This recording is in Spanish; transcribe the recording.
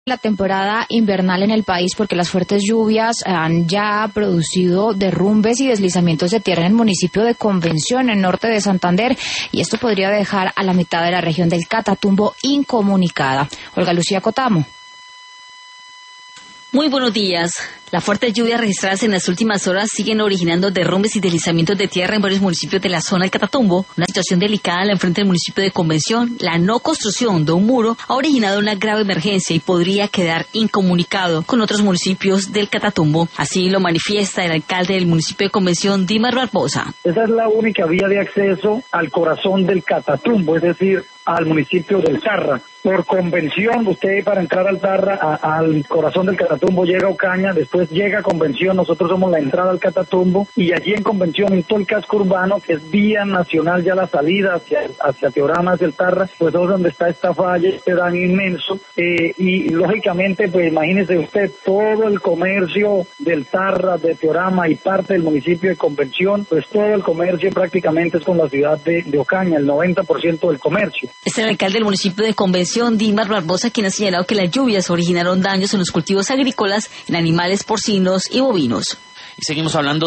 La temporada invernal en el país porque las fuertes lluvias han ya producido derrumbes y deslizamientos de tierra en el municipio de Convención, en norte de Santander, y esto podría dejar a la mitad de la región del Catatumbo incomunicada. Olga Lucía Cotamo. Muy buenos días. Las fuertes lluvias registradas en las últimas horas siguen originando derrumbes y deslizamientos de tierra en varios municipios de la zona del Catatumbo. Una situación delicada en frente del municipio de Convención. La no construcción de un muro ha originado una grave emergencia y podría quedar incomunicado con otros municipios del Catatumbo. Así lo manifiesta el alcalde del municipio de Convención, Dimar Barbosa. Esa es la única vía de acceso al corazón del Catatumbo, es decir, al municipio del Tarra. Por Convención, usted para entrar al Tarra, al corazón del Catatumbo, llega a Ocaña, después llega a Convención, nosotros somos la entrada al Catatumbo, y allí en Convención, en todo el casco urbano, que es vía nacional, ya la salida hacia Teorama, hacia el Tarra, pues es donde está esta falla, este daño inmenso, y lógicamente, pues imagínese usted, todo el comercio del Tarra, de Teorama y parte del municipio de Convención, pues todo el comercio prácticamente es con la ciudad de Ocaña, el 90% del comercio. Es el alcalde del municipio de Convención, Dimar Barbosa, quien ha señalado que las lluvias originaron daños en los cultivos agrícolas, en animales porcinos y bovinos. Y seguimos hablando